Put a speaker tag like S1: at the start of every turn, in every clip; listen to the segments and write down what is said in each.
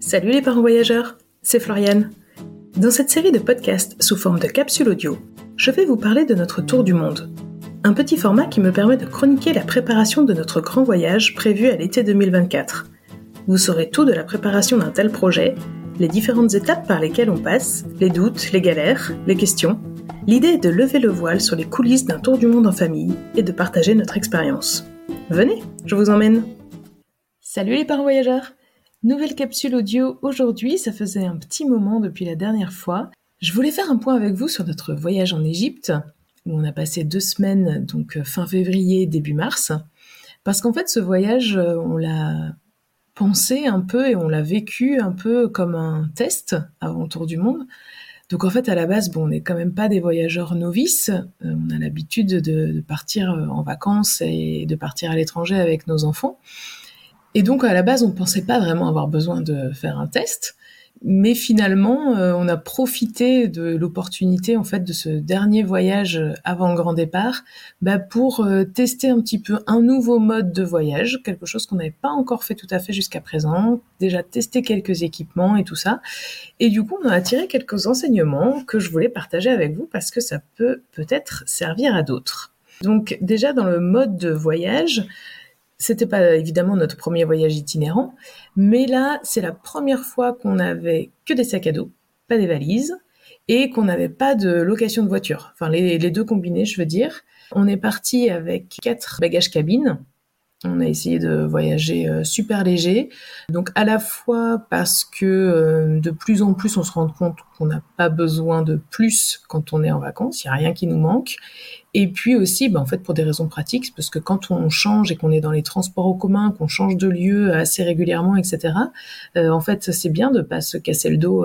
S1: Salut les parents voyageurs, c'est Floriane. Dans cette série de podcasts sous forme de capsules audio, je vais vous parler de notre tour du monde. Un petit format qui me permet de chroniquer la préparation de notre grand voyage prévu à l'été 2024. Vous saurez tout de la préparation d'un tel projet, les différentes étapes par lesquelles on passe, les doutes, les galères, les questions. L'idée est de lever le voile sur les coulisses d'un tour du monde en famille et de partager notre expérience. Venez, je vous emmène. Salut les parents voyageurs! Nouvelle capsule audio aujourd'hui, ça faisait un petit moment depuis la dernière fois. Je voulais faire un point avec vous sur notre voyage en Égypte, où on a passé 2 semaines, donc fin février, début mars. Parce qu'en fait, ce voyage, on l'a pensé un peu et on l'a vécu un peu comme un test avant le tour du monde. Donc en fait, à la base, on n'est quand même pas des voyageurs novices. On a l'habitude de partir en vacances et de partir à l'étranger avec nos enfants. Et donc, à la base, on ne pensait pas vraiment avoir besoin de faire un test. Mais finalement, on a profité de l'opportunité, en fait, de ce dernier voyage avant le grand départ, pour tester un petit peu un nouveau mode de voyage, quelque chose qu'on n'avait pas encore fait tout à fait jusqu'à présent. Déjà tester quelques équipements et tout ça. Et du coup, on a tiré quelques enseignements que je voulais partager avec vous parce que ça peut peut-être servir à d'autres. Donc, déjà, dans le mode de voyage, c'était pas évidemment notre premier voyage itinérant, mais là, c'est la première fois qu'on n'avait que des sacs à dos, pas des valises, et qu'on n'avait pas de location de voiture. Enfin, les deux combinés, je veux dire. On est parti avec 4 bagages cabines. On a essayé de voyager super léger. Donc à la fois parce que de plus en plus on se rend compte qu'on n'a pas besoin de plus quand on est en vacances, il n'y a rien qui nous manque. Et puis aussi, en fait, pour des raisons pratiques, parce que quand on change et qu'on est dans les transports en commun, qu'on change de lieu assez régulièrement, etc., en fait, c'est bien de pas se casser le dos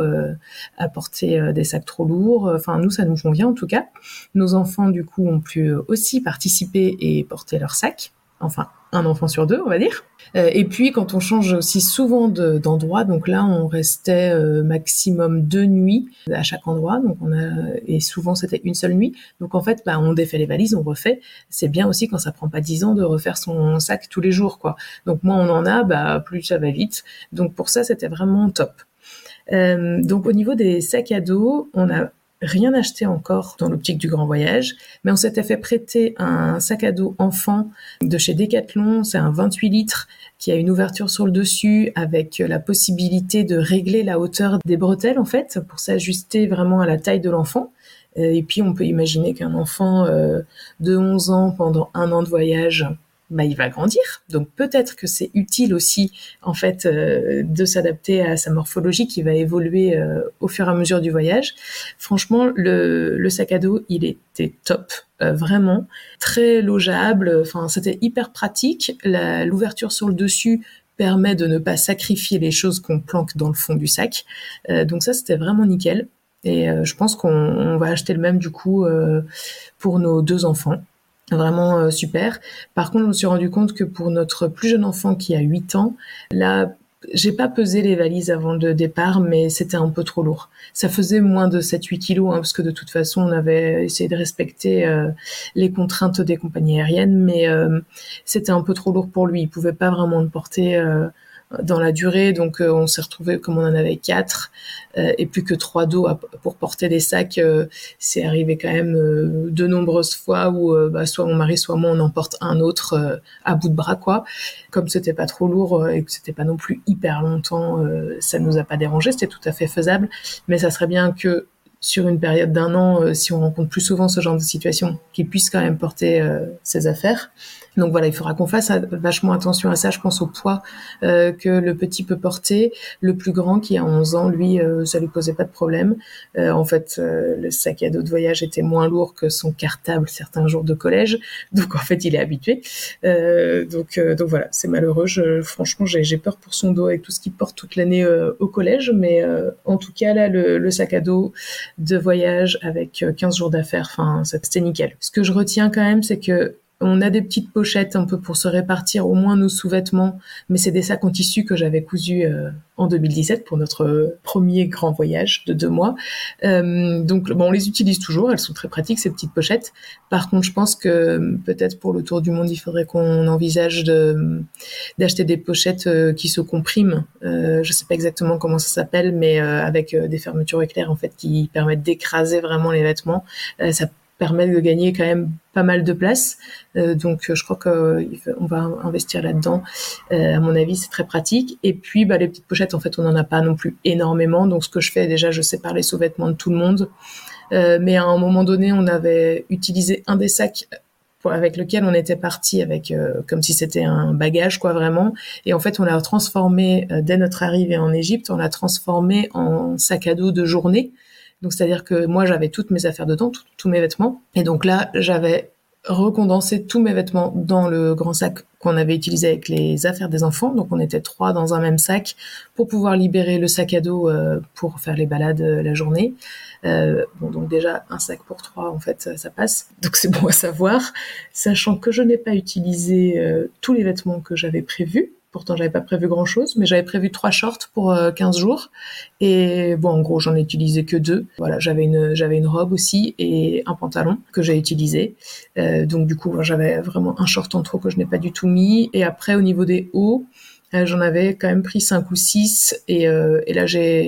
S1: à porter des sacs trop lourds. Enfin, nous, ça nous convient en tout cas. Nos enfants, du coup, ont pu aussi participer et porter leurs sacs. Enfin, un enfant sur 2, on va dire. Et puis, quand on change aussi souvent d'endroit, donc là, on restait maximum 2 nuits à chaque endroit. Donc et souvent, c'était une seule nuit. Donc, en fait, on défait les valises, on refait. C'est bien aussi quand ça prend pas 10 ans de refaire son sac tous les jours, quoi. Donc, moins on en a, plus ça va vite. Donc, pour ça, c'était vraiment top. Donc, au niveau des sacs à dos, on a rien acheté encore dans l'optique du grand voyage, mais on s'était fait prêter un sac à dos enfant de chez Decathlon. C'est un 28 litres qui a une ouverture sur le dessus avec la possibilité de régler la hauteur des bretelles, en fait, pour s'ajuster vraiment à la taille de l'enfant. Et puis, on peut imaginer qu'un enfant de 11 ans pendant 1 an de voyage, il va grandir. Donc peut-être que c'est utile aussi, en fait, de s'adapter à sa morphologie qui va évoluer au fur et à mesure du voyage. Franchement, le sac à dos, il était top, vraiment très logeable. Enfin, c'était hyper pratique. L'ouverture sur le dessus permet de ne pas sacrifier les choses qu'on planque dans le fond du sac. Donc ça, c'était vraiment nickel. Et je pense qu'on va acheter le même du coup pour nos 2 enfants. Vraiment super. Par contre, je me suis rendu compte que pour notre plus jeune enfant qui a 8 ans, là, j'ai pas pesé les valises avant le départ, mais c'était un peu trop lourd. Ça faisait moins de 7-8 kilos, parce que de toute façon, on avait essayé de respecter les contraintes des compagnies aériennes, mais c'était un peu trop lourd pour lui. Il pouvait pas vraiment le porter dans la durée, donc on s'est retrouvé comme on en avait 4 et plus que 3 dos pour porter des sacs. C'est arrivé quand même de nombreuses fois où soit mon mari soit moi on en porte un autre à bout de bras, quoi. Comme c'était pas trop lourd et que c'était pas non plus hyper longtemps, ça nous a pas dérangé, c'était tout à fait faisable, mais ça serait bien que sur une période d'1 an, si on rencontre plus souvent ce genre de situation, qu'il puisse quand même porter ses affaires. Donc voilà, il faudra qu'on fasse vachement attention à ça. Je pense au poids que le petit peut porter. Le plus grand, qui a 11 ans, lui, ça lui posait pas de problème. En fait, le sac à dos de voyage était moins lourd que son cartable certains jours de collège. Donc en fait, il est habitué. Donc voilà, c'est malheureux. Franchement, j'ai peur pour son dos avec tout ce qu'il porte toute l'année au collège. Mais en tout cas, là, le sac à dos de voyage avec 15 jours d'affaires, c'était nickel. Ce que je retiens quand même, c'est que On a des petites pochettes un peu pour se répartir au moins nos sous-vêtements, mais c'est des sacs en tissu que j'avais cousus en 2017 pour notre premier grand voyage de 2 mois. Donc on les utilise toujours, elles sont très pratiques ces petites pochettes. Par contre, je pense que peut-être pour le tour du monde, il faudrait qu'on envisage d'acheter des pochettes qui se compriment. Je sais pas exactement comment ça s'appelle, mais avec des fermetures éclairs en fait qui permettent d'écraser vraiment les vêtements. Ça permet de gagner quand même pas mal de place. Donc je crois qu'on va investir là-dedans. À mon avis, c'est très pratique. Et puis les petites pochettes, en fait, on n'en a pas non plus énormément. Donc ce que je fais, déjà, je sépare les sous-vêtements de tout le monde. Mais à un moment donné, on avait utilisé un des sacs avec lequel on était parti avec comme si c'était un bagage quoi vraiment, et en fait on l'a transformé dès notre arrivée en Égypte, on l'a transformé en sac à dos de journée. Donc c'est-à-dire que moi j'avais toutes mes affaires dedans, tous mes vêtements, et donc là j'avais recondensé tous mes vêtements dans le grand sac qu'on avait utilisé avec les affaires des enfants. Donc on était 3 dans un même sac pour pouvoir libérer le sac à dos pour faire les balades la journée. Donc déjà un sac pour 3 en fait ça passe. Donc c'est bon à savoir, sachant que je n'ai pas utilisé tous les vêtements que j'avais prévus. Pourtant, j'avais pas prévu grand-chose, mais j'avais prévu 3 shorts pour 15 jours. Et en gros, j'en ai utilisé que 2. Voilà, j'avais une robe aussi et un pantalon que j'ai utilisé. Donc du coup, j'avais vraiment un short en trop que je n'ai pas du tout mis. Et après, au niveau des hauts, j'en avais quand même pris 5 ou 6. Et là,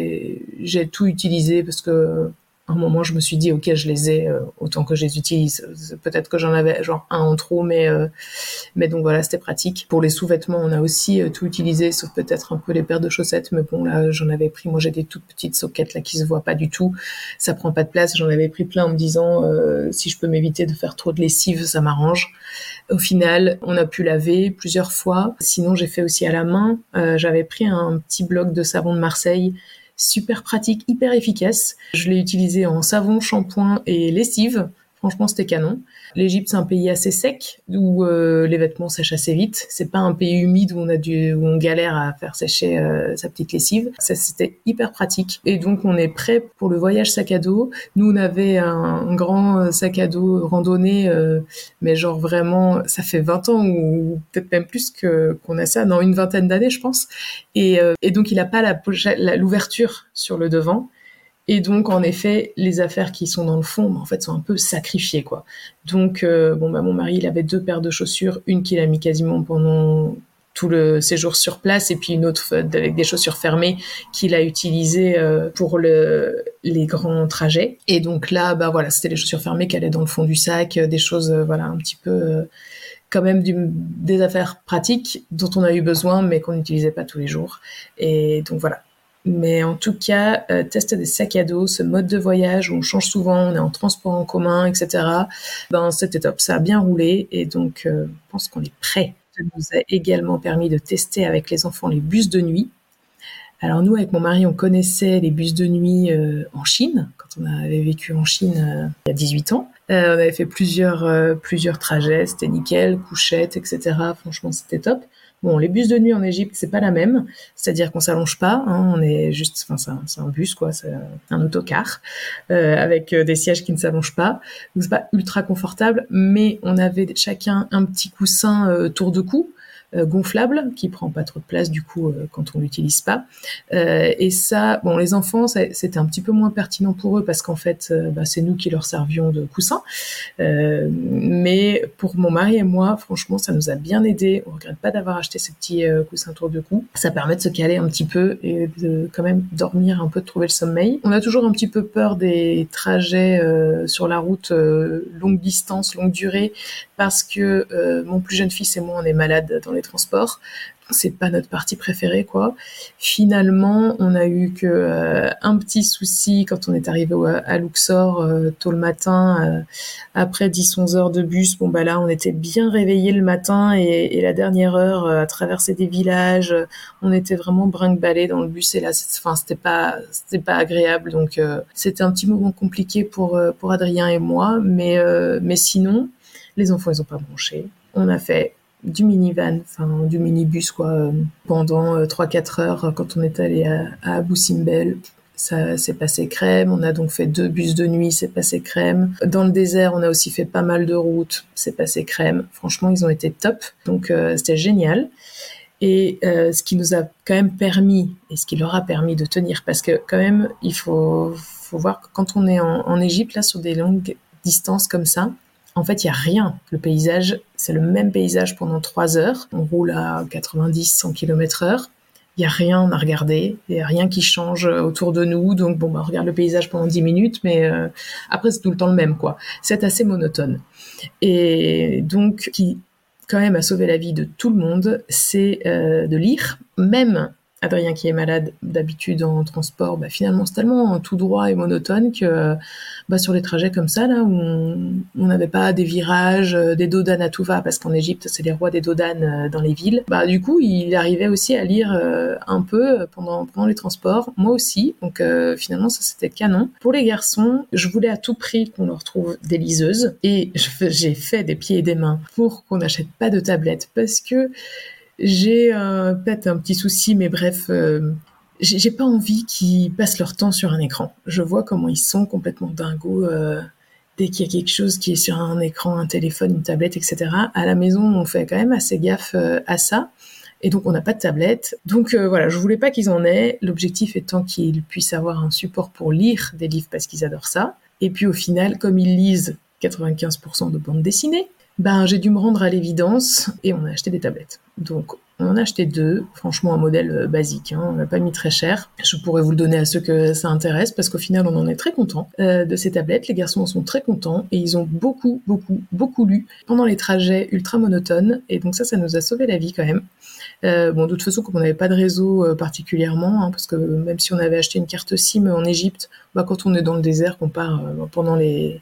S1: j'ai tout utilisé parce que à un moment, je me suis dit, ok, je les ai autant que je les utilise. Peut-être que j'en avais genre un en trop, mais donc voilà, c'était pratique. Pour les sous-vêtements, on a aussi tout utilisé, sauf peut-être un peu les paires de chaussettes. Mais bon, là, j'en avais pris. Moi, j'ai des toutes petites soquettes là qui se voient pas du tout. Ça prend pas de place. J'en avais pris plein en me disant, si je peux m'éviter de faire trop de lessive, ça m'arrange. Au final, on a pu laver plusieurs fois. Sinon, j'ai fait aussi à la main. J'avais pris un petit bloc de savon de Marseille. Super pratique, hyper efficace. Je l'ai utilisé en savon, shampoing et lessive. Franchement, c'était canon. L'Égypte, c'est un pays assez sec, où les vêtements sèchent assez vite. C'est pas un pays humide où on galère à faire sécher sa petite lessive. Ça, c'était hyper pratique. Et donc, on est prêt pour le voyage sac à dos. Nous, on avait un grand sac à dos randonnée, mais genre vraiment, ça fait 20 ans ou peut-être même plus qu'on a ça, dans une vingtaine d'années, je pense. Et donc, il a pas l'ouverture sur le devant. Et donc, en effet, les affaires qui sont dans le fond, en fait, sont un peu sacrifiées, quoi. Donc, mon mari, il avait 2 paires de chaussures, une qu'il a mis quasiment pendant tout le séjour sur place, et puis une autre avec des chaussures fermées qu'il a utilisées pour les grands trajets. Et donc là, voilà, c'était les chaussures fermées qui allaient dans le fond du sac, des choses, voilà, un petit peu quand même des affaires pratiques dont on a eu besoin, mais qu'on n'utilisait pas tous les jours. Et donc voilà. Mais en tout cas, tester des sacs à dos, ce mode de voyage où on change souvent, on est en transport en commun, etc. C'était top, ça a bien roulé et donc je pense qu'on est prêt. Ça nous a également permis de tester avec les enfants les bus de nuit. Alors nous, avec mon mari, on connaissait les bus de nuit en Chine, quand on avait vécu en Chine il y a 18 ans. On avait fait plusieurs trajets, c'était nickel, couchettes, etc. Franchement, c'était top. Bon, les bus de nuit en Égypte, c'est pas la même. C'est-à-dire qu'on s'allonge pas, hein, on est juste, c'est un bus, quoi, c'est un autocar, avec des sièges qui ne s'allongent pas. Donc c'est pas ultra confortable, mais on avait chacun un petit coussin tour de cou, gonflable, qui prend pas trop de place du coup quand on l'utilise pas. Et ça, les enfants, c'était un petit peu moins pertinent pour eux parce qu'en fait, c'est nous qui leur servions de coussin. Mais pour mon mari et moi, franchement, ça nous a bien aidé. On regrette pas d'avoir acheté ces petits coussins tour de cou. Ça permet de se caler un petit peu et de quand même dormir un peu, de trouver le sommeil. On a toujours un petit peu peur des trajets sur la route longue distance, longue durée, parce que mon plus jeune fils et moi, on est malades dans les transports. C'est pas notre partie préférée, quoi. Finalement, on a eu que un petit souci quand on est arrivé à Luxor tôt le matin, après 10-11 heures de bus. Là, on était bien réveillés le matin et la dernière heure à traverser des villages, on était vraiment brinque-ballés dans le bus et là, c'était pas agréable. Donc, c'était un petit moment compliqué pour Adrien et moi, mais sinon, les enfants, ils ont pas bronché. On a fait du minivan, du minibus, quoi, pendant 3-4 heures quand on est allé à Abu Simbel. Ça s'est passé crème. On a donc fait 2 bus de nuit, c'est passé crème. Dans le désert, on a aussi fait pas mal de routes, c'est passé crème. Franchement, ils ont été top. Donc, c'était génial. Et ce qui nous a quand même permis, et ce qui leur a permis de tenir, parce que quand même, il faut voir que quand on est en Égypte, là, sur des longues distances comme ça, en fait, il n'y a rien. Le paysage, c'est le même paysage pendant 3 heures. On roule à 90-100 km/h. Il n'y a rien à regarder, il n'y a rien qui change autour de nous. Donc, on regarde le paysage pendant 10 minutes, mais après, c'est tout le temps le même, quoi. C'est assez monotone. Et donc, qui quand même a sauvé la vie de tout le monde, c'est de lire. Même Adrien qui est malade d'habitude en transport, finalement c'est tellement tout droit et monotone que sur les trajets comme ça, là, où on n'avait pas des virages, des dodanes à tout va, parce qu'en Égypte c'est les rois des dodanes dans les villes, du coup il arrivait aussi à lire un peu pendant les transports, moi aussi, donc finalement ça c'était canon. Pour les garçons, je voulais à tout prix qu'on leur trouve des liseuses, et j'ai fait des pieds et des mains pour qu'on n'achète pas de tablettes, parce que j'ai peut-être un petit souci, mais bref, j'ai pas envie qu'ils passent leur temps sur un écran. Je vois comment ils sont complètement dingos dès qu'il y a quelque chose qui est sur un écran, un téléphone, une tablette, etc. À la maison, on fait quand même assez gaffe à ça. Et donc, on n'a pas de tablette. Donc, voilà, je voulais pas qu'ils en aient. L'objectif étant qu'ils puissent avoir un support pour lire des livres parce qu'ils adorent ça. Et puis, au final, comme ils lisent 95% de bande dessinée, j'ai dû me rendre à l'évidence et on a acheté des tablettes. Donc, on en a acheté 2, franchement un modèle basique, on n'a pas mis très cher. Je pourrais vous le donner à ceux que ça intéresse parce qu'au final, on en est très contents de ces tablettes. Les garçons en sont très contents et ils ont beaucoup, beaucoup, beaucoup lu pendant les trajets ultra monotones. Et donc ça nous a sauvé la vie quand même. De toute façon, comme on n'avait pas de réseau particulièrement, parce que même si on avait acheté une carte SIM en Égypte, quand on est dans le désert, qu'on part pendant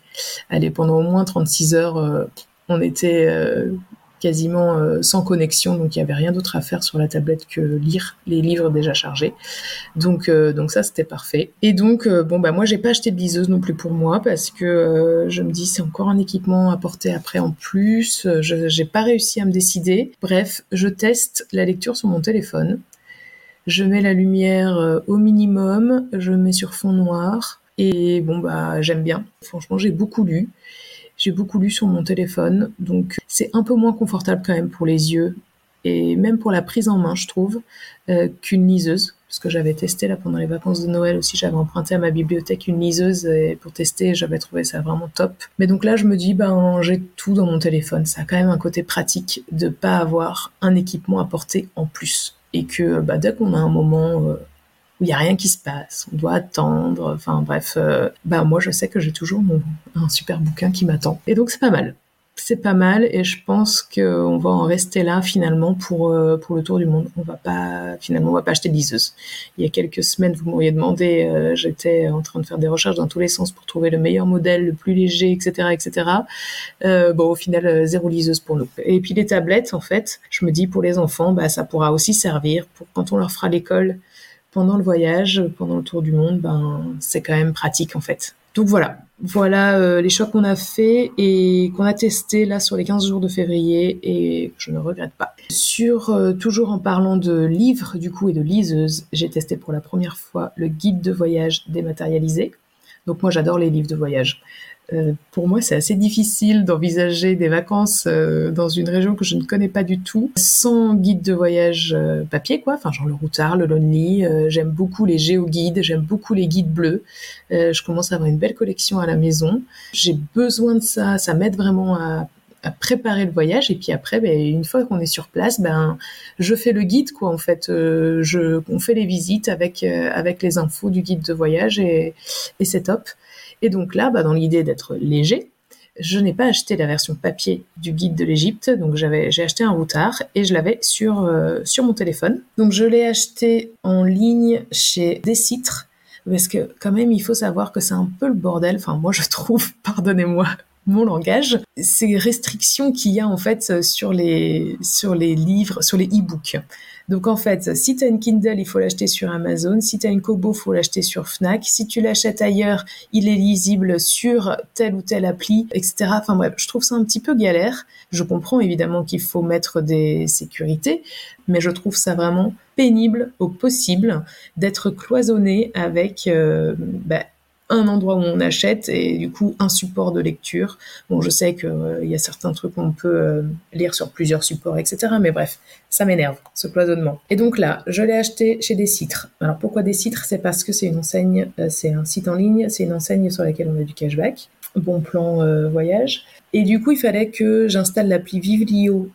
S1: au moins 36 heures, on était quasiment sans connexion, donc il n'y avait rien d'autre à faire sur la tablette que lire les livres déjà chargés. Donc ça, c'était parfait. Et donc, moi, j'ai pas acheté de liseuse non plus pour moi, parce que je me dis, c'est encore un équipement à porter après en plus. J'ai pas réussi à me décider. Bref, je teste la lecture sur mon téléphone. Je mets la lumière au minimum, je mets sur fond noir, et j'aime bien. Franchement, j'ai beaucoup lu. J'ai beaucoup lu sur mon téléphone, donc c'est un peu moins confortable quand même pour les yeux et même pour la prise en main, je trouve, qu'une liseuse. Parce que j'avais testé là pendant les vacances de Noël aussi, j'avais emprunté à ma bibliothèque une liseuse et pour tester, j'avais trouvé ça vraiment top. Mais donc là, je me dis, j'ai tout dans mon téléphone. Ça a quand même un côté pratique de pas avoir un équipement à porter en plus. Et que dès qu'on a un moment où il n'y a rien qui se passe, on doit attendre, enfin bref, moi je sais que j'ai toujours un super bouquin qui m'attend. Et donc c'est pas mal. C'est pas mal et je pense qu'on va en rester là finalement pour le tour du monde. On va pas acheter de liseuse. Il y a quelques semaines, vous m'auriez demandé, j'étais en train de faire des recherches dans tous les sens pour trouver le meilleur modèle, le plus léger, etc., etc. Au final, 0 liseuse pour nous. Et puis les tablettes, en fait, je me dis pour les enfants, ça pourra aussi servir pour quand on leur fera l'école pendant le voyage, pendant le tour du monde, c'est quand même pratique en fait. Donc voilà les choix qu'on a fait et qu'on a testés là sur les 15 jours de février et je ne regrette pas. Toujours en parlant de livres du coup et de liseuses, j'ai testé pour la première fois le guide de voyage dématérialisé. Donc moi j'adore les livres de voyage. Pour moi, c'est assez difficile d'envisager des vacances dans une région que je ne connais pas du tout, sans guide de voyage papier, quoi. Enfin, genre le Routard, le Lonely. J'aime beaucoup les géoguides, j'aime beaucoup les guides bleus. Je commence à avoir une belle collection à la maison. J'ai besoin de ça. Ça m'aide vraiment à préparer le voyage. Et puis après, une fois qu'on est sur place, je fais le guide, quoi. En fait, on fait les visites avec les infos du guide de voyage et c'est top. Et donc là, dans l'idée d'être léger, je n'ai pas acheté la version papier du guide de l'Égypte, donc j'ai acheté un Routard et je l'avais sur mon téléphone. Donc je l'ai acheté en ligne chez Décitre, parce que quand même il faut savoir que c'est un peu le bordel, enfin moi je trouve, pardonnez-moi mon langage, ces restrictions qu'il y a en fait sur les livres, sur les e-books. Donc en fait, si tu as une Kindle, il faut l'acheter sur Amazon. Si tu as une Kobo, il faut l'acheter sur Fnac. Si tu l'achètes ailleurs, il est lisible sur telle ou telle appli, etc. Enfin bref, je trouve ça un petit peu galère. Je comprends évidemment qu'il faut mettre des sécurités, mais je trouve ça vraiment pénible au possible d'être cloisonné avec un endroit où on achète et du coup un support de lecture. Bon, je sais qu'il y a certains trucs qu'on peut lire sur plusieurs supports, etc. Mais bref, ça m'énerve, ce cloisonnement. Et donc là, je l'ai acheté chez Décitre. Alors pourquoi Décitre ? C'est parce que c'est une enseigne, c'est un site en ligne, c'est une enseigne sur laquelle on a du cashback, bon plan voyage. Et du coup, il fallait que j'installe l'appli Vivlio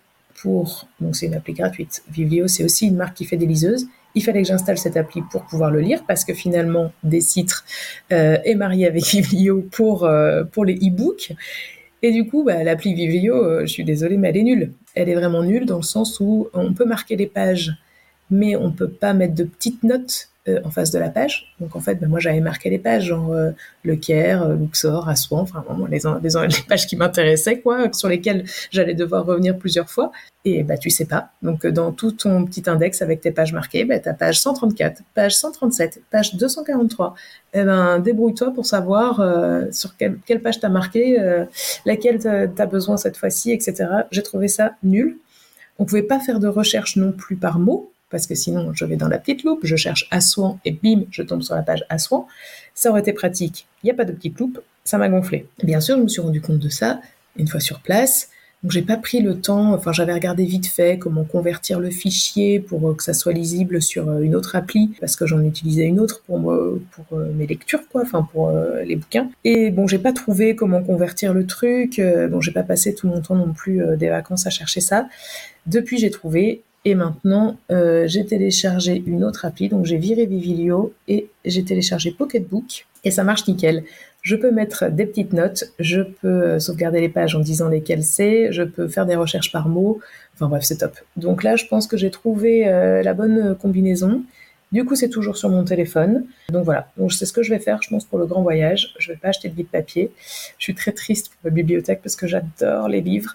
S1: donc c'est une appli gratuite. Vivlio, c'est aussi une marque qui fait des liseuses. Il fallait que j'installe cette appli pour pouvoir le lire parce que finalement, Décitre est marié avec Vivlio pour les e-books. Et du coup, l'appli Vivlio, je suis désolée, mais elle est nulle. Elle est vraiment nulle dans le sens où on peut marquer les pages, mais on peut pas mettre de petites notes en face de la page. Donc en fait, moi j'avais marqué les pages, genre Le Caire, Luxor, Assouan, enfin vraiment les pages qui m'intéressaient, quoi, sur lesquelles j'allais devoir revenir plusieurs fois. Et tu sais pas. Donc dans tout ton petit index avec tes pages marquées, t'as page 134, page 137, page 243. Débrouille-toi pour savoir sur quelle page t'as marqué, laquelle t'as besoin cette fois-ci, etc. J'ai trouvé ça nul. On pouvait pas faire de recherche non plus par mots, parce que sinon je vais dans la petite loupe, je cherche Assouan et bim, je tombe sur la page Assouan. Ça aurait été pratique. Il n'y a pas de petite loupe, ça m'a gonflé. Bien sûr, je me suis rendu compte de ça une fois sur place. Donc j'ai pas pris le temps, enfin j'avais regardé vite fait comment convertir le fichier pour que ça soit lisible sur une autre appli, parce que j'en utilisais une autre pour mes lectures, quoi, enfin pour les bouquins. Et bon, j'ai pas trouvé comment convertir le truc, bon j'ai pas passé tout mon temps non plus des vacances à chercher ça. Depuis j'ai trouvé, et maintenant j'ai téléchargé une autre appli, donc j'ai viré Vivlio et j'ai téléchargé Pocketbook, et ça marche nickel. Je peux mettre des petites notes, je peux sauvegarder les pages en disant lesquelles c'est, je peux faire des recherches par mots, enfin bref, c'est top. Donc là, je pense que j'ai trouvé la bonne combinaison. Du coup, c'est toujours sur mon téléphone. Donc voilà, donc c'est ce que je vais faire, je pense, pour le grand voyage. Je vais pas acheter de livres papier. Je suis très triste pour la bibliothèque parce que j'adore les livres.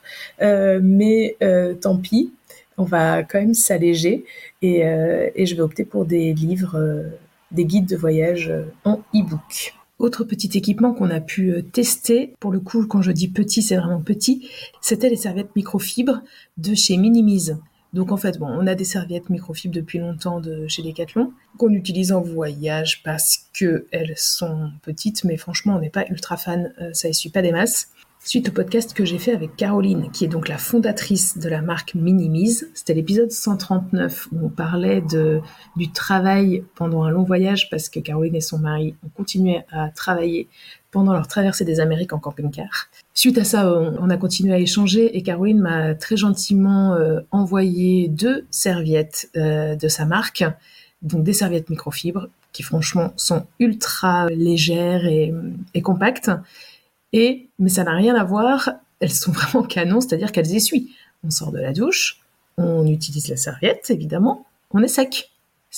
S1: Mais tant pis, on va quand même s'alléger et je vais opter pour des livres, des guides de voyage en e-book. Autre petit équipement qu'on a pu tester, pour le coup, quand je dis petit, c'est vraiment petit, c'était les serviettes microfibres de chez Minimise. Donc en fait, on a des serviettes microfibres depuis longtemps de chez Decathlon, qu'on utilise en voyage parce qu'elles sont petites, mais franchement, on n'est pas ultra fan, ça essuie pas des masses. Suite au podcast que j'ai fait avec Caroline, qui est donc la fondatrice de la marque Minimise. C'était l'épisode 139 où on parlait du travail pendant un long voyage parce que Caroline et son mari ont continué à travailler pendant leur traversée des Amériques en camping-car. Suite à ça, on a continué à échanger et Caroline m'a très gentiment envoyé 2 serviettes de sa marque, donc des serviettes microfibres qui franchement sont ultra légères et compactes. Mais ça n'a rien à voir, elles sont vraiment canon, c'est-à-dire qu'elles essuient. On sort de la douche, on utilise la serviette, évidemment, on est sec.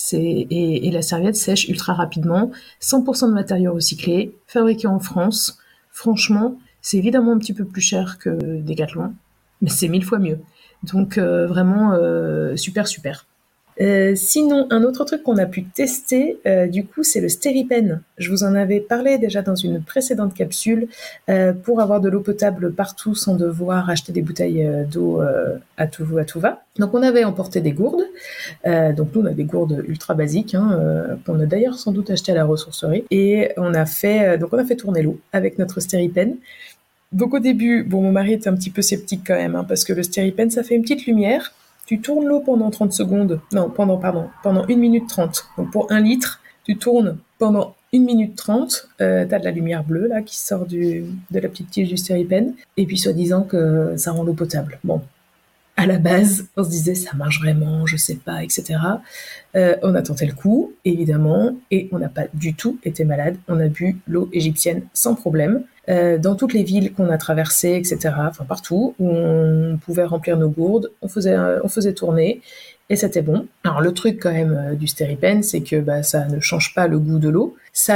S1: Et la serviette sèche ultra rapidement, 100% de matériaux recyclés, fabriqués en France. Franchement, c'est évidemment un petit peu plus cher que Decathlon, mais c'est 1000 fois mieux. Donc vraiment, super, super. Sinon, un autre truc qu'on a pu tester, du coup, c'est le Stéripen. Je vous en avais parlé déjà dans une précédente capsule, pour avoir de l'eau potable partout sans devoir acheter des bouteilles d'eau à tout va. Donc on avait emporté des gourdes, donc nous on a des gourdes ultra basiques, qu'on a d'ailleurs sans doute acheté à la ressourcerie, et on a fait tourner l'eau avec notre Stéripen. Donc au début, mon mari était un petit peu sceptique quand même, parce que le Stéripen ça fait une petite lumière. Tu tournes l'eau pendant 30 secondes. Non, pendant 1 minute 30. Donc pour 1 litre, tu tournes pendant 1 minute 30. T'as de la lumière bleue là qui sort de la petite tige du Stéripen. Et puis soi-disant que ça rend l'eau potable. Bon, à la base, on se disait ça marche vraiment, je sais pas, etc. On a tenté le coup, évidemment, et on n'a pas du tout été malade. On a bu l'eau égyptienne sans problème. Dans toutes les villes qu'on a traversées, etc., enfin partout, où on pouvait remplir nos gourdes, on faisait tourner, et c'était bon. Alors le truc quand même du stéripen, c'est que ça ne change pas le goût de l'eau.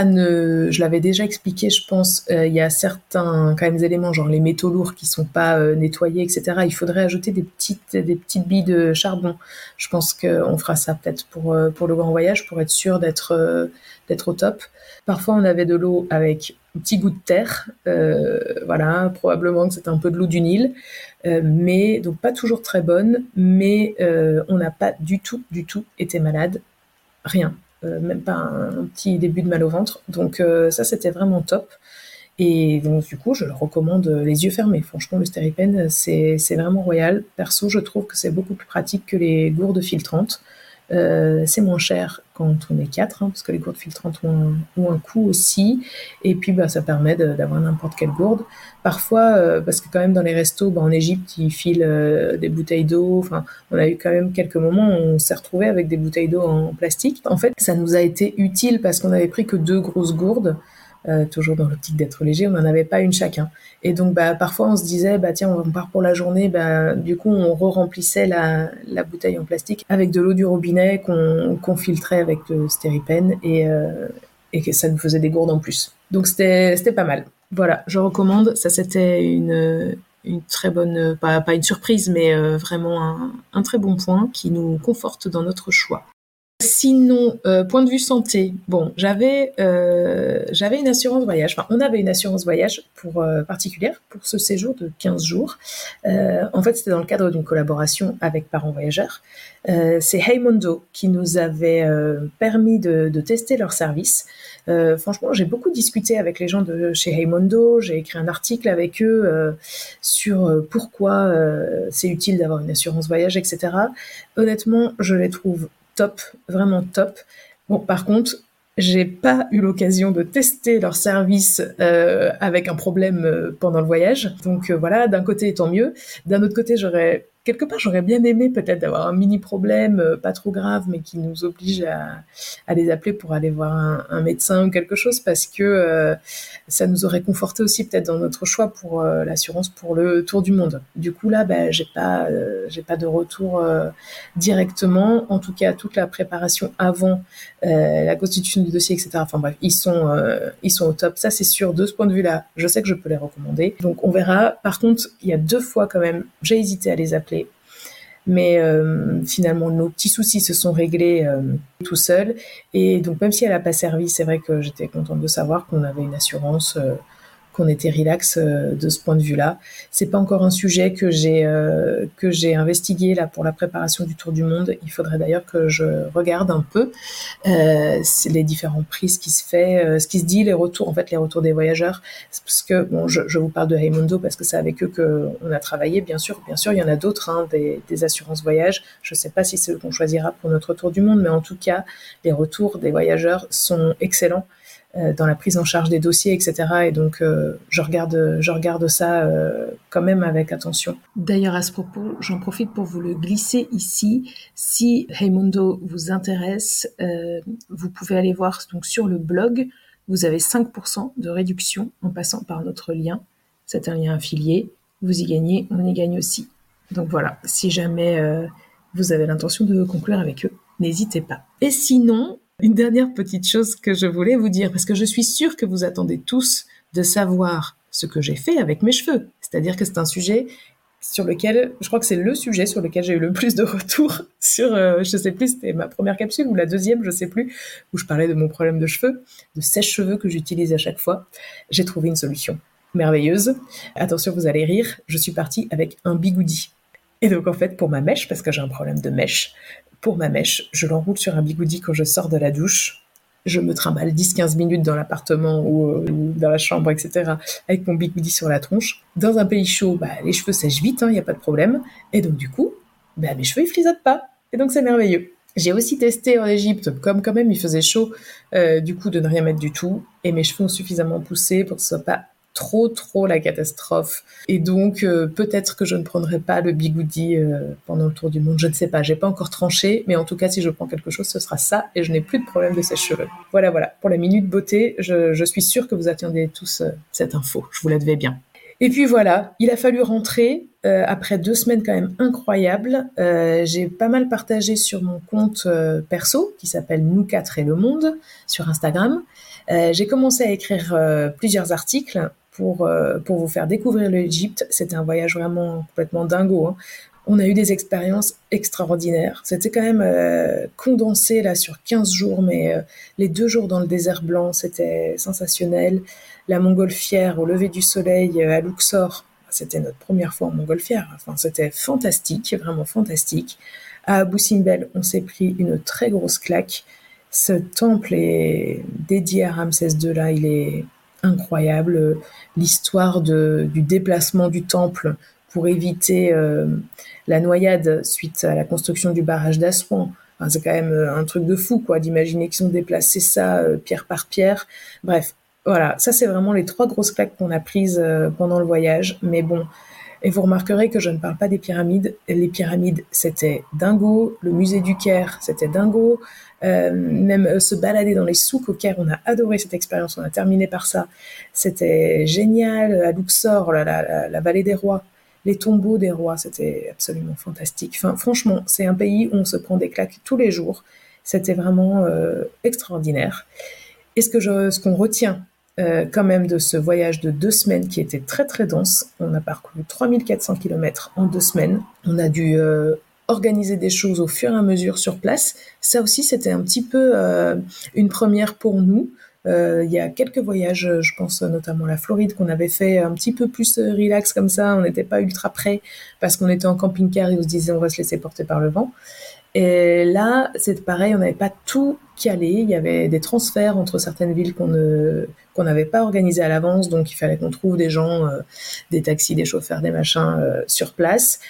S1: Je l'avais déjà expliqué, je pense, il y a certains quand même éléments, genre les métaux lourds qui sont pas nettoyés, etc. Il faudrait ajouter des petites billes de charbon. Je pense qu'on fera ça peut-être pour le grand voyage, pour être sûr d'être au top. Parfois, on avait de l'eau avec un petit goût de terre, voilà, probablement que c'était un peu de l'eau du Nil, mais donc pas toujours très bonne, mais on n'a pas du tout été malade, rien, même pas un petit début de mal au ventre, donc ça c'était vraiment top. Et donc du coup je le recommande les yeux fermés. Franchement le stéripen c'est vraiment royal. Perso je trouve que c'est beaucoup plus pratique que les gourdes filtrantes. C'est moins cher quand on est 4, parce que les gourdes filtrantes ont un coût aussi. Et puis ça permet d'avoir n'importe quelle gourde. Parfois, parce que quand même dans les restos, en Égypte, ils filent des bouteilles d'eau. Enfin, on a eu quand même quelques moments où on s'est retrouvé avec des bouteilles d'eau en plastique. En fait, ça nous a été utile parce qu'on avait pris que 2 grosses gourdes. Toujours dans l'optique d'être léger, on n'en avait pas une chacun. Et donc parfois on se disait tiens on part pour la journée, du coup on re-remplissait la bouteille en plastique avec de l'eau du robinet qu'on filtrait avec le stéripen et que ça nous faisait des gourdes en plus. Donc c'était pas mal. Voilà, je recommande. Ça c'était une très bonne, pas une surprise, mais vraiment un très bon point qui nous conforte dans notre choix. Sinon, point de vue santé, j'avais une assurance voyage. Enfin, on avait une assurance voyage particulière pour ce séjour de 15 jours. En fait, c'était dans le cadre d'une collaboration avec Parents Voyageurs. C'est Heymondo qui nous avait permis de tester leur service. Franchement, j'ai beaucoup discuté avec les gens de chez Heymondo. J'ai écrit un article avec eux sur pourquoi c'est utile d'avoir une assurance voyage, etc. Honnêtement, je les trouve top, vraiment top. Bon, par contre, j'ai pas eu l'occasion de tester leur service avec un problème pendant le voyage. Donc voilà, d'un côté, tant mieux. D'un autre côté, j'aurais bien aimé peut-être d'avoir un mini problème, pas trop grave, mais qui nous oblige à les appeler pour aller voir un médecin ou quelque chose, parce que ça nous aurait conforté aussi peut-être dans notre choix pour l'assurance pour le tour du monde. Du coup là, j'ai pas de retour directement. En tout cas, toute la préparation avant la constitution du dossier, etc. Enfin bref, ils sont au top. Ça c'est sûr. De ce point de vue-là, je sais que je peux les recommander. Donc on verra. Par contre, il y a 2 fois quand même, j'ai hésité à les appeler. Mais finalement, nos petits soucis se sont réglés tout seuls. Et donc, même si elle n'a pas servi, c'est vrai que j'étais contente de savoir qu'on avait une assurance, qu'on était relax de ce point de vue-là. C'est pas encore un sujet que j'ai investigué là pour la préparation du Tour du Monde. Il faudrait d'ailleurs que je regarde un peu les différents prix, ce qui se fait, ce qui se dit, les retours des voyageurs. C'est parce que je vous parle de Heymondo parce que c'est avec eux qu'on a travaillé. Bien sûr, il y en a d'autres, des assurances voyage. Je sais pas si c'est eux qu'on choisira pour notre Tour du Monde, mais en tout cas, les retours des voyageurs sont excellents dans la prise en charge des dossiers, etc. Et donc, je regarde ça quand même avec attention. D'ailleurs, à ce propos, j'en profite pour vous le glisser ici. Si Heymondo vous intéresse, vous pouvez aller voir donc sur le blog. Vous avez 5% de réduction en passant par notre lien. C'est un lien affilié. Vous y gagnez, on y gagne aussi. Donc voilà, si jamais vous avez l'intention de conclure avec eux, n'hésitez pas. Et sinon, une dernière petite chose que je voulais vous dire, parce que je suis sûre que vous attendez tous de savoir ce que j'ai fait avec mes cheveux. C'est-à-dire que c'est un sujet sur lequel, je crois que c'est le sujet sur lequel j'ai eu le plus de retours sur, je sais plus, c'était ma première capsule ou la deuxième, je sais plus, où je parlais de mon problème de cheveux, de sèche-cheveux que j'utilise à chaque fois. J'ai trouvé une solution merveilleuse. Attention, vous allez rire, je suis partie avec un bigoudi. Et donc en fait, pour ma mèche, parce que j'ai un problème de mèche, pour ma mèche, je l'enroule sur un bigoudi quand je sors de la douche. Je me trimballe 10-15 minutes dans l'appartement ou dans la chambre, etc. avec mon bigoudi sur la tronche. Dans un pays chaud, les cheveux sèchent vite, il n'y a pas de problème. Et donc du coup, mes cheveux, ils frisotent pas. Et donc c'est merveilleux. J'ai aussi testé en Égypte, comme quand même il faisait chaud, du coup de ne rien mettre du tout. Et mes cheveux ont suffisamment poussé pour que ce soit pas trop la catastrophe. Et donc, peut-être que je ne prendrai pas le bigoudi pendant le tour du monde. Je ne sais pas, j'ai pas encore tranché, mais en tout cas, si je prends quelque chose, ce sera ça, et je n'ai plus de problème de sèche-cheveux. Voilà. Pour la minute beauté, je suis sûre que vous attendiez tous cette info. Je vous la devais bien. Et puis voilà, il a fallu rentrer après 2 semaines quand même incroyables. J'ai pas mal partagé sur mon compte perso qui s'appelle Nous 4 et le monde sur Instagram. J'ai commencé à écrire plusieurs articles pour vous faire découvrir l'Égypte. C'était un voyage vraiment complètement dingo, hein. On a eu des expériences extraordinaires. C'était quand même condensé là sur 15 jours, mais les 2 jours dans le désert blanc, c'était sensationnel. La montgolfière au lever du soleil à Luxor, c'était notre première fois en montgolfière. Enfin, c'était fantastique, vraiment fantastique. À Abu Simbel, on s'est pris une très grosse claque. Ce temple est dédié à Ramsès II, là, il est incroyable. L'histoire du déplacement du temple pour éviter la noyade suite à la construction du barrage d'Assouan. Enfin, c'est quand même un truc de fou, quoi, d'imaginer qu'ils ont déplacé ça pierre par pierre. Bref, voilà, ça c'est vraiment les 3 grosses claques qu'on a prises pendant le voyage. Mais bon, et vous remarquerez que je ne parle pas des pyramides. Les pyramides, c'était dingo. Le musée du Caire, c'était dingo. Même se balader dans les souks au Caire, on a adoré cette expérience. On a terminé par ça. C'était génial. À Luxor, la vallée des rois, les tombeaux des rois, c'était absolument fantastique. Enfin, franchement, c'est un pays où on se prend des claques tous les jours. C'était vraiment extraordinaire. Et ce qu'on retient quand même de ce voyage de 2 semaines qui était très très dense, on a parcouru 3400 km en 2 semaines. On a dû organiser des choses au fur et à mesure sur place. Ça aussi, c'était un petit peu une première pour nous. Il y a quelques voyages, je pense notamment la Floride, qu'on avait fait un petit peu plus relax comme ça. On n'était pas ultra prêts parce qu'on était en camping-car et on se disait on va se laisser porter par le vent. Et là, c'est pareil, on n'avait pas tout calé. Il y avait des transferts entre certaines villes qu'on n'avait pas organisées à l'avance, donc il fallait qu'on trouve des gens, des taxis, des chauffeurs, des machins sur place.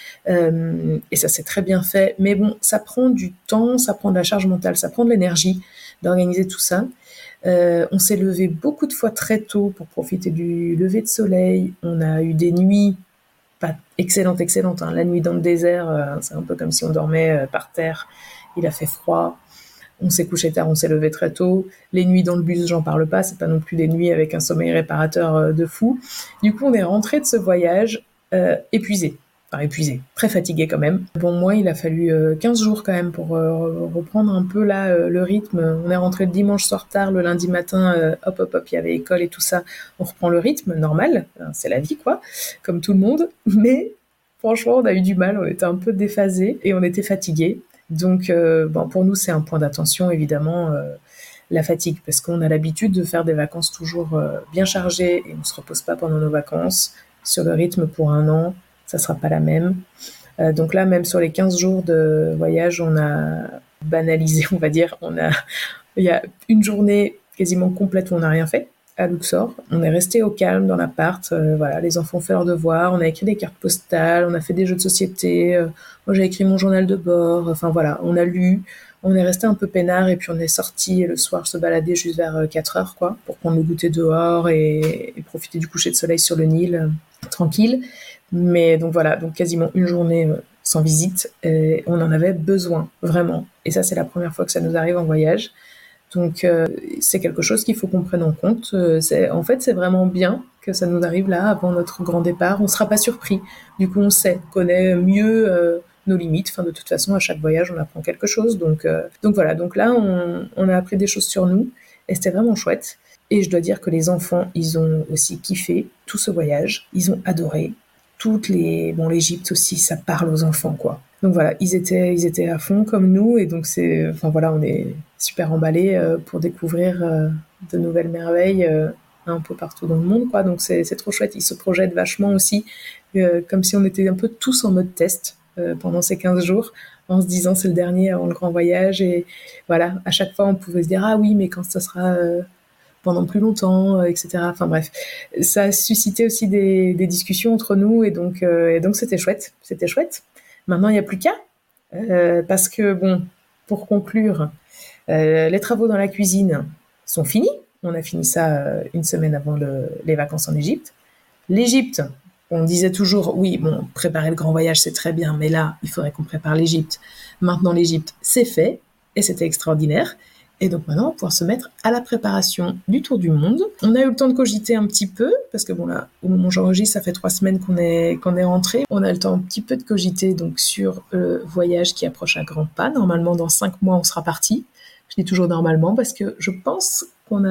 S1: Et ça s'est très bien fait. Mais bon, ça prend du temps, ça prend de la charge mentale, ça prend de l'énergie d'organiser tout ça. On s'est levé beaucoup de fois très tôt pour profiter du lever de soleil. On a eu des nuits pas excellente, hein. La nuit dans le désert, c'est un peu comme si on dormait par terre. Il a fait froid. On s'est couché tard, on s'est levé très tôt. Les nuits dans le bus, j'en parle pas. C'est pas non plus des nuits avec un sommeil réparateur de fou. Du coup, on est rentré de ce voyage épuisé. Enfin, épuisé, très fatigué quand même. Bon, moi, il a fallu 15 jours quand même pour reprendre un peu là le rythme. On est rentré le dimanche soir tard, le lundi matin, hop, il y avait école et tout ça. On reprend le rythme normal, c'est la vie quoi, comme tout le monde. Mais franchement, on a eu du mal, on était un peu déphasés et on était fatigués. Donc, bon, pour nous, c'est un point d'attention évidemment. La fatigue, parce qu'on a l'habitude de faire des vacances toujours bien chargées et on ne se repose pas pendant nos vacances. Sur le rythme pour 1 an, ça sera pas la même. Donc là, même sur les 15 jours de voyage, on a banalisé, on va dire. Il y a une journée quasiment complète où on n'a rien fait à Luxor. On est resté au calme dans l'appart. Voilà, les enfants ont fait leurs devoirs. On a écrit des cartes postales. On a fait des jeux de société. Moi, j'ai écrit mon journal de bord. Enfin voilà, on a lu. On est resté un peu peinard et puis on est sorti le soir se balader juste vers 4 heures, quoi, pour prendre le goûter dehors et profiter du coucher de soleil sur le Nil, tranquille. Mais donc voilà, donc quasiment une journée sans visite. Et on en avait besoin, vraiment. Et ça, c'est la première fois que ça nous arrive en voyage. Donc c'est quelque chose qu'il faut qu'on prenne en compte. En fait, c'est vraiment bien que ça nous arrive là, avant notre grand départ. On ne sera pas surpris. Du coup, on connaît mieux nos limites. Enfin, de toute façon, à chaque voyage, on apprend quelque chose. Donc voilà, donc là, on a appris des choses sur nous. Et c'était vraiment chouette. Et je dois dire que les enfants, ils ont aussi kiffé tout ce voyage. Ils ont adoré. L'Égypte aussi, ça parle aux enfants, quoi. Donc voilà, ils étaient à fond comme nous, et donc voilà, on est super emballés pour découvrir de nouvelles merveilles un peu partout dans le monde, quoi. Donc c'est trop chouette. Ils se projettent vachement aussi, comme si on était un peu tous en mode test pendant ces 15 jours, en se disant c'est le dernier avant le grand voyage, et voilà, à chaque fois on pouvait se dire ah oui, mais quand ça sera pendant plus longtemps, etc. Enfin bref, ça a suscité aussi des discussions entre nous, et donc c'était chouette. C'était chouette. Maintenant, il n'y a plus qu'à, parce que bon, pour conclure, les travaux dans la cuisine sont finis. On a fini ça 1 semaine avant les vacances en Égypte. L'Égypte, on disait toujours, oui, bon, préparer le grand voyage, c'est très bien, mais là, il faudrait qu'on prépare l'Égypte. Maintenant, l'Égypte, c'est fait, et c'était extraordinaire. Et donc maintenant, on va pouvoir se mettre à la préparation du tour du monde. On a eu le temps de cogiter un petit peu, parce que bon là, au moment où j'enregistre, ça fait 3 semaines qu'on est rentré. On a le temps un petit peu de cogiter donc sur le voyage qui approche à grands pas. Normalement, dans 5 mois, on sera parti. Je dis toujours normalement parce que je pense qu'on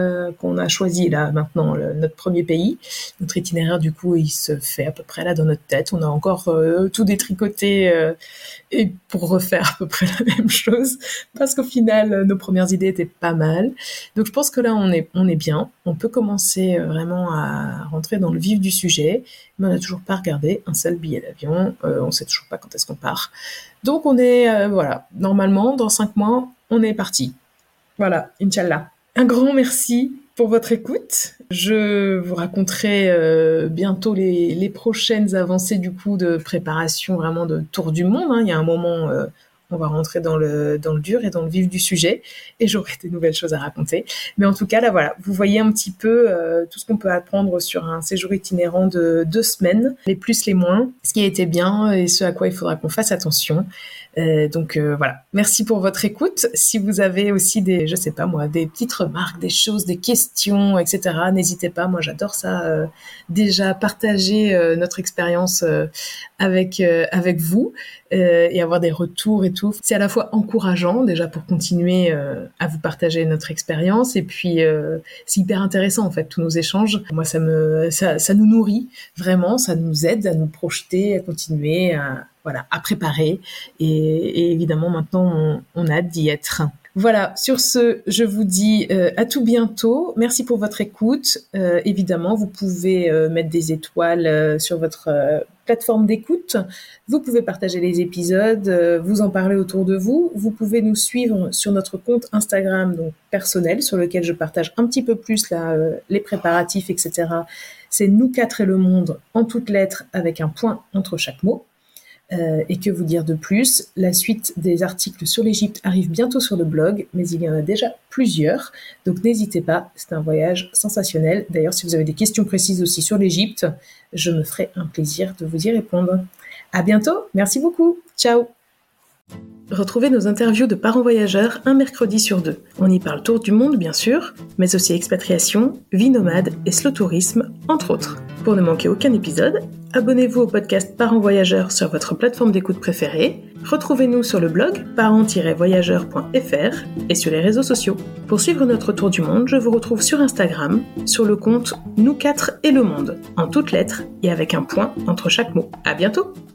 S1: a choisi là maintenant notre premier pays. Notre itinéraire du coup il se fait à peu près là dans notre tête. On a encore tout détricoté et pour refaire à peu près la même chose parce qu'au final nos premières idées étaient pas mal. Donc je pense que là on est bien. On peut commencer vraiment à rentrer dans le vif du sujet. Mais on n'a toujours pas regardé un seul billet d'avion. On sait toujours pas quand est-ce qu'on part. Donc on est voilà, normalement dans 5 mois on est parti. Voilà, Inch'Allah. Un grand merci pour votre écoute. Je vous raconterai bientôt les prochaines avancées du coup de préparation vraiment de tour du monde. Il y a un moment, on va rentrer dans le dur et dans le vif du sujet et j'aurai des nouvelles choses à raconter. Mais en tout cas, là voilà, vous voyez un petit peu tout ce qu'on peut apprendre sur un séjour itinérant de 2 semaines, les plus, les moins, ce qui a été bien et ce à quoi il faudra qu'on fasse attention. Donc voilà, merci pour votre écoute. Si vous avez aussi des petites remarques, des choses, des questions, etc., n'hésitez pas. Moi, j'adore ça. Déjà partager notre expérience avec vous et avoir des retours et tout. C'est à la fois encourageant déjà pour continuer à vous partager notre expérience et puis c'est hyper intéressant en fait tous nos échanges. Moi, ça nous nourrit vraiment, ça nous aide à nous projeter, à continuer à préparer et évidemment maintenant on a hâte d'y être. Voilà, sur ce, je vous dis à tout bientôt. Merci pour votre écoute. Évidemment, vous pouvez mettre des étoiles sur votre plateforme d'écoute. Vous pouvez partager les épisodes, vous en parler autour de vous. Vous pouvez nous suivre sur notre compte Instagram donc personnel, sur lequel je partage un petit peu plus là, les préparatifs, etc. C'est Nous 4 et le monde en toutes lettres avec un point entre chaque mot. Et que vous dire de plus? La suite des articles sur l'Égypte arrive bientôt sur le blog, mais il y en a déjà plusieurs, donc n'hésitez pas, c'est un voyage sensationnel. D'ailleurs, si vous avez des questions précises aussi sur l'Égypte, je me ferai un plaisir de vous y répondre. À bientôt, merci beaucoup, ciao! Retrouvez nos interviews de parents voyageurs un mercredi sur 2. On y parle tour du monde, bien sûr, mais aussi expatriation, vie nomade et slow tourisme, entre autres. Pour ne manquer aucun épisode, abonnez-vous au podcast Parents Voyageurs sur votre plateforme d'écoute préférée. Retrouvez-nous sur le blog parents-voyageurs.fr et sur les réseaux sociaux. Pour suivre notre tour du monde, je vous retrouve sur Instagram, sur le compte Nous 4 et le monde, en toutes lettres et avec un point entre chaque mot. À bientôt!